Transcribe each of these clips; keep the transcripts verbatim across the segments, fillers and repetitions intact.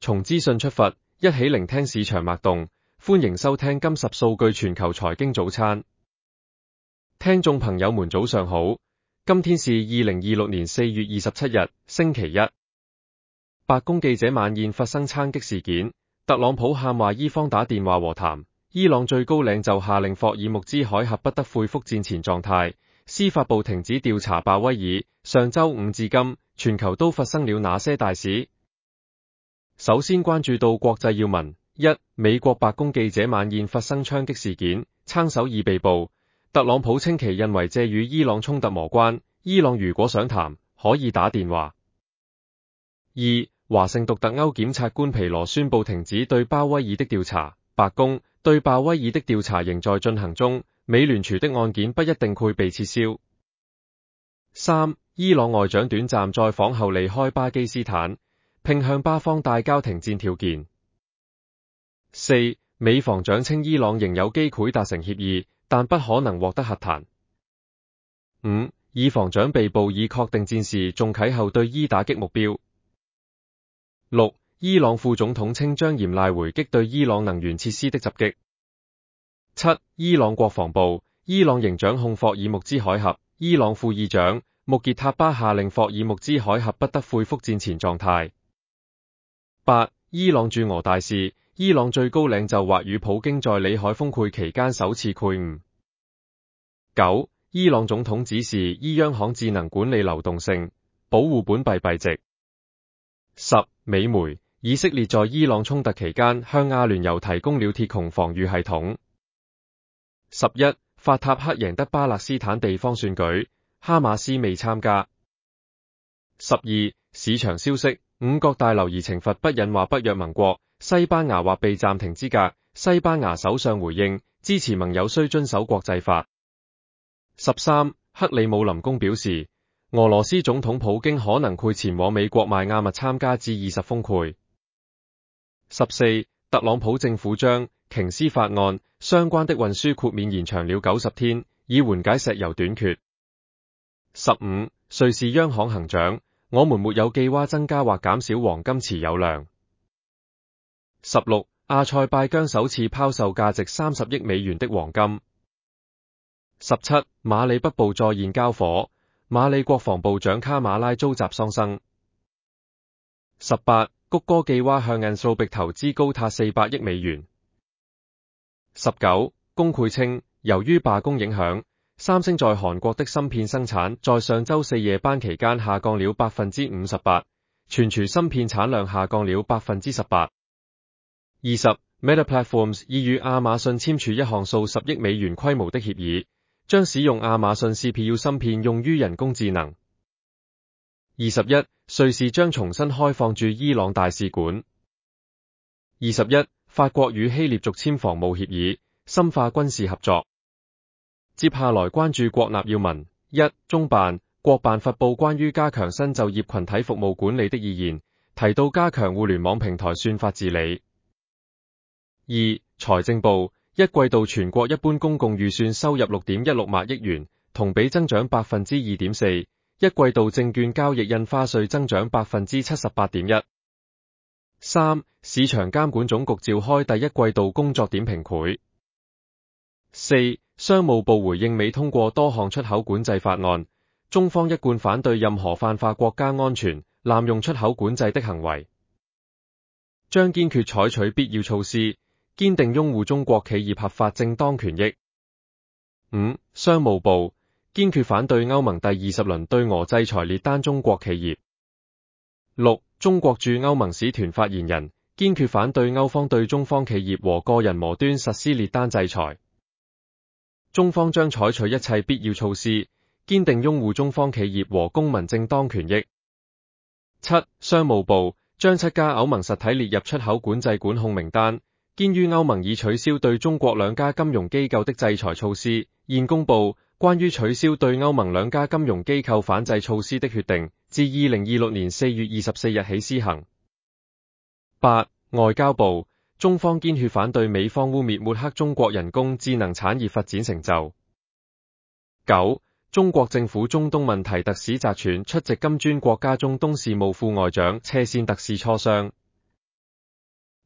從資訊出發，一起聆聽市場脈動。歡迎收聽今十數據全球財經早餐。聽眾朋友們早上好，今天是二零二六年四月二十七日，星期一。白宮記者晚宴發生槍擊事件，特朗普喊話伊方打電話和談，伊朗最高領袖下令霍爾木茲海峽不得恢復戰前狀態，司法部停止調查鮑威爾。上周五至今，全球都發生了哪些大事？首先關注到國際要聞：一、美國白宮記者晚宴發生槍擊事件，槍手已被捕。特朗普稱其認為這與伊朗衝突無關，伊朗如果想談，可以打電話。二、華盛頓特歐檢察官皮羅宣布停止對鮑威爾的調查，白宮對鮑威爾的調查仍在進行中，美聯儲的案件不一定會被撤銷。三、伊朗外長短暫在訪後離開巴基斯坦，並向巴方帶交停戰條件。四、美防長稱伊朗仍有機會達成協議，但不可能獲得核彈。五、以防長被捕以確定戰事重啟後對伊打擊目標。六、伊朗副總統稱將嚴厲回擊對伊朗能源設施的襲擊。七、伊朗國防部，伊朗仍掌控霍爾木茲海峽，伊朗副議長穆傑塔巴下令霍爾木茲海峽不得恢復戰前狀態。八、伊朗駐俄大使，伊朗最高領袖或與普京在里海峰會期間首次會晤。九、伊朗總統指示伊央行智能管理流動性，保護本幣幣值。十、美媒，以色列在伊朗衝突期間向阿聯酋提供了鐵穹防禦系統。十一、法塔赫贏得巴勒斯坦地方選舉，哈馬斯未參加。十二、市場消息，五角大樓而懲罰不引或北約盟國，西班牙或被暫停資格，西班牙首相回應支持盟友須遵守國際法。十三、克里姆林宮表示，俄羅斯總統普京可能會前往美國邁阿密參加 G 二十峰會。十四、特朗普政府將瓊斯法案相關的運輸豁免延長了九十天，以緩解石油短缺。十五、瑞士央行行長，我們沒有計劃增加或減少黃金持有量。十六、阿塞拜疆首次拋售價值三十億美元的黃金。十七、馬里北部再現交火，馬里國防部長卡馬拉遭襲喪生。十八、谷歌計劃向 Anthropic 投資高達四百億美元。十九、工會稱，由於罷工影響，三星在韓國的芯片生產在上周四夜班期間下降了百分之五十八，存儲芯片產量下降了百分之十八。二十、Meta Platforms 已與亞馬遜簽署一項數十億美元規模的協議，將使用亞馬遜 C P U 芯片用於人工智能。二十一、瑞士將重新開放駐伊朗大使館。二十一、法國與希臘續簽防務協議，深化軍事合作。接下來關注國內要聞：一、中辦、國辦發布關於加強新就業群體服務管理的意見，提到加強互聯網平台算法治理。二、財政部，一季度全國一般公共預算收入六點一六萬億元，同比增長百分之二點四，一季度證券交易印花稅增長百分之七十八點一。三、市場監管總局召開第一季度工作點評會。四、商務部回應美通過多項出口管制法案，中方一貫反對任何泛化國家安全、濫用出口管制的行為，將堅決採取必要措施，堅定擁護中國企業合法正當權益。五、商務部堅決反對歐盟第二十輪對俄制裁列單中國企業。六、中國駐歐盟使團發言人堅決反對歐方對中方企業和個人無端實施列單制裁。中方將採取一切必要措施，堅定擁護中方企業和公民正當權益。七、商務部將七家歐盟實體列入出口管制管控名單，堅於歐盟已取消對中國兩家金融機構的制裁措施，現公布關於取消對歐盟兩家金融機構反制措施的決定，自二零二六年四月二十四日起施行。八、外交部中方堅決反對美方污衊抹黑中國人工智能產業發展成就。九、中國政府中東問題特使翟銓出席金磚國家中東事務副外長車先特使磋商。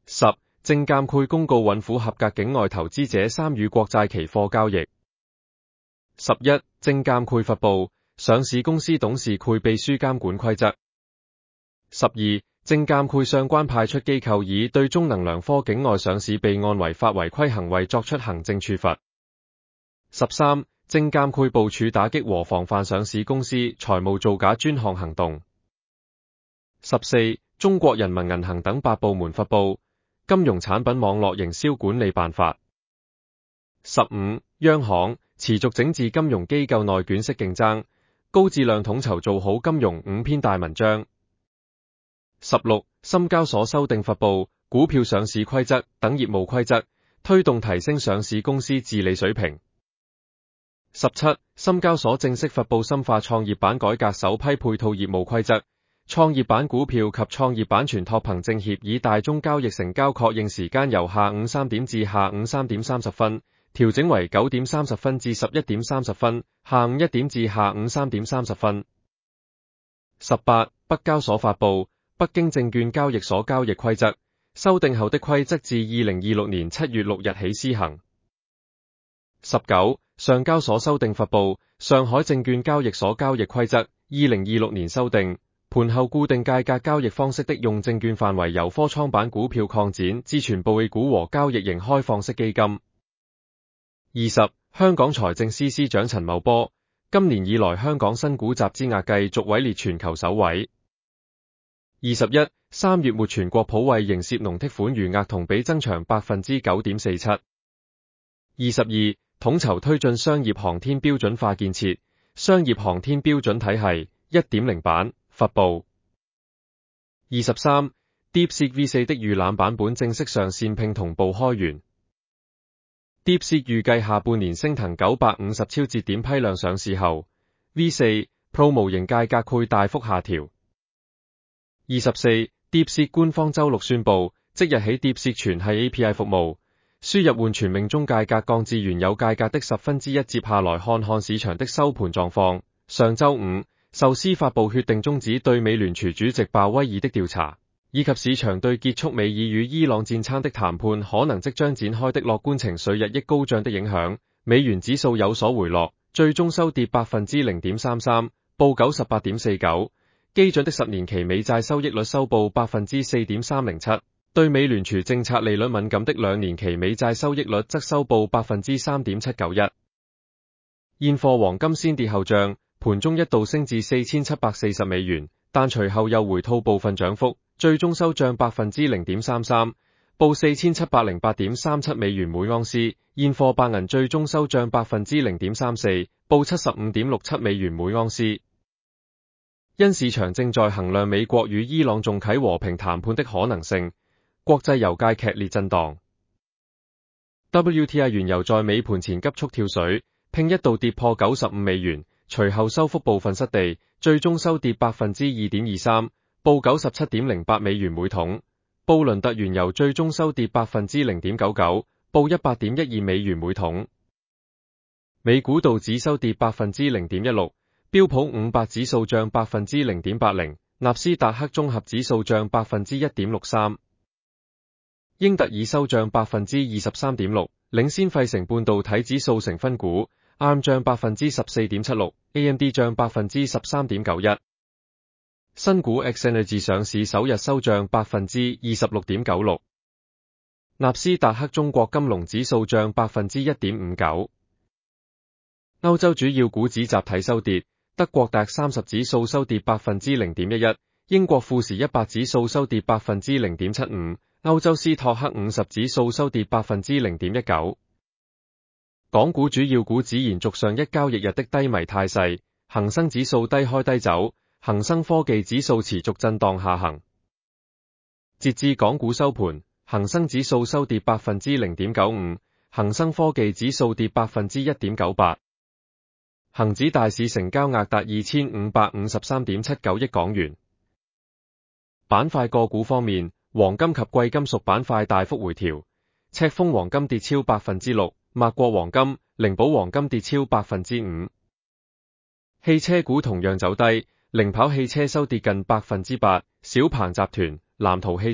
十、證監會公告允許合格境外投資者參與國債期貨交易。十一、證監會發布上市公司董事會秘書監管規則。十二、證監會相關派出機構已對中能良科境外上市備案違法違規行為作出行政處罰。十三、證監會部署打擊和防範上市公司財務造假專項行動。十四、中國人民銀行等八部門發布金融產品網絡營銷管理辦法。十五、央行持續整治金融機構內卷式競爭，高質量統籌做好金融五篇大文章。十六、深交所修訂發布股票上市規則等業務規則，推動提升上市公司治理水平。十七、深交所正式發布深化創業板改革首批配套業務規則，創業板股票及創業板全託憑證協議大宗交易成交確認時間由下午三點至下午三點三十分，調整為九點三十分至十一點三十分，下午一點至下午三點三十分。十八、北交所發布北京證券交易所交易規則，修訂後的規則自二零二六年七月六日起施行。十九、上交所修訂發布上海證券交易所交易規則，二零二六年修訂，盤後固定價格交易方式的用證券範圍由科創板股票擴展至全部 A 股和交易型開放式基金。二十、香港財政司司長陳茂波，今年以來香港新股集資額繼續位列全球首位。二十一、三月末全國普惠營涉農剔款餘額同比增長百分之九點四七。二十二、統籌推進商業航天標準化建設，商業航天標準體系 一點零 版發布。二十三、DeepSeek V 四 的預覽版本正式上線並同步開源。DeepSeek 預計下半年升騰九百五十超節點批量上市後 ，V 四 Pro 模型價格會大幅下調。二十四、DeepSeek 官方周六宣布，即日起 DeepSeek 全系 A P I 服務輸入換存命中價格降至原有價格的十分之一。接下來看看市場的收盤狀況。上周五，壽司發布決定終止對美聯儲主席鮑威爾的調查，以及市場對結束美伊與伊朗戰爭的談判可能即將展開的樂觀情緒日益高漲的影響，美元指數有所回落，最終收跌百分之零點三三，報九十八點四九。基準的十年期美債收益率收報百分之四點三零七，對美聯儲政策利率敏感的兩年期美債收益率則收報百分之三點七九一。現貨黃金先跌後漲，盤中一度升至四千七百四十美元，但隨後又回吐部分漲幅，最終收漲百分之零點三三，報四千七百零八點三七美元每盎司。現貨白銀最終收漲百分之零點三四，報七十五點六七美元每盎司。因市場正在衡量美國與伊朗重啟和平談判的可能性，國際油價劇烈震盪。W T I 原油在尾盤前急速跳水，並一度跌破九十五美元，隨後收復部分失地，最終收跌百分之二點二三，報九十七點零八美元每桶。布倫特原油最終收跌百分之零點九九，報一百點一二美元每桶。美股道指收跌百分之零點一六。標普五百指數漲百分之零點八零，納斯達克綜合指數漲百分之一點六三，英特爾收漲百分之二十三點六，領先費城半導體指數成分股 A R M 漲百分之十四點七六 ，A M D 漲百分之十三點九一。新股 X Energy 上市首日收漲百分之二十六點九六，納斯達克中國金龍指數漲百分之一點五九。歐洲主要股指集體收跌。德國 D A X 三十指數收跌百分之零點一一，英國富時一百指數收跌百分之零點七五，歐洲斯托克五十指數收跌百分之零點一九。港股主要股指延續上一交易日的低迷態勢，恒生指數低開低走，恒生科技指數持續震盪下行。截至港股收盤，恒生指數收跌百分之零點九五，恒生科技指數跌百分之一點九八。恒指大市成交額達二千五百五十三點七九億港元。板塊個股方面，黃金及貴金屬板塊大幅回調，赤峰黃金跌超百分之六，麥國黃金、靈寶黃金跌超百分之五。汽車股同樣走低，零跑汽車收跌近百分之八，小鵬集團、藍圖汽車、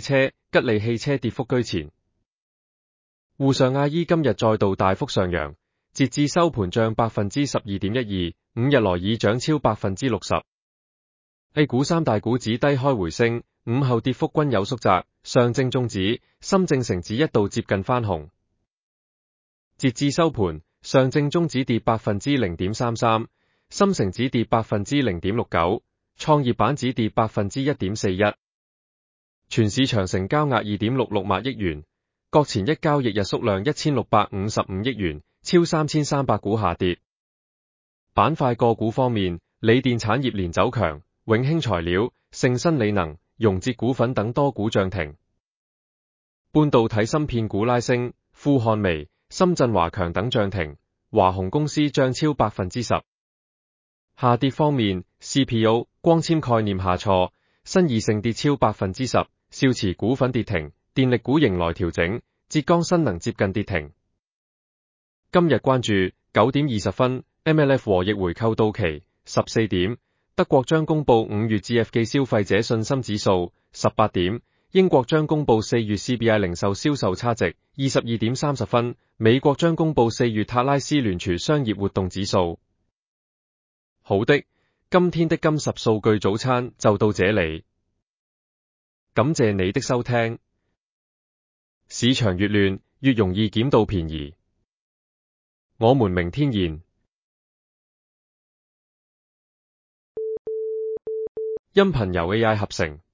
吉利汽車跌幅居前。滬上 I E 今日再度大幅上揚，截至收盤漲百分之十二點一二，五日來已漲超百分之六十。A 股三大股指低開回升，午後跌幅均有縮窄，上證綜指、深證成指一度接近翻紅。截至收盤，上證綜指跌百分之零點三三，深成指跌百分之零點六九，創業板指跌百分之一點四一。全市場成交額二點六六萬億元。各前一交易日縮量一千六百五十五億元，超三千三百股下跌。板塊個股方面，鋰電產業連走強，永興材料、盛新鋰能、融捷股份等多股漲停。半導體芯片股拉升，富漢微、深圳華強等漲停，華虹公司漲超百分之十。下跌方面 ，C P O、光纖概念下挫，新義盛跌超百分之十，少慈股份跌停。電力股迎來調整，浙江新能接近跌停。今日關注九點二十分 ，M L F 和逆回購到期。十四點，德國將公布五月 G F 消費者信心指數。十八點，英國將公布四月 C P I 零售銷售差值。二十二點三十分，美國將公布四月塔拉斯聯儲商業活動指數。好的，今天的金十數據早餐就到這裡，感謝你的收聽。市場越亂，越容易撿到便宜。我們明天見。音頻由 A I 合成。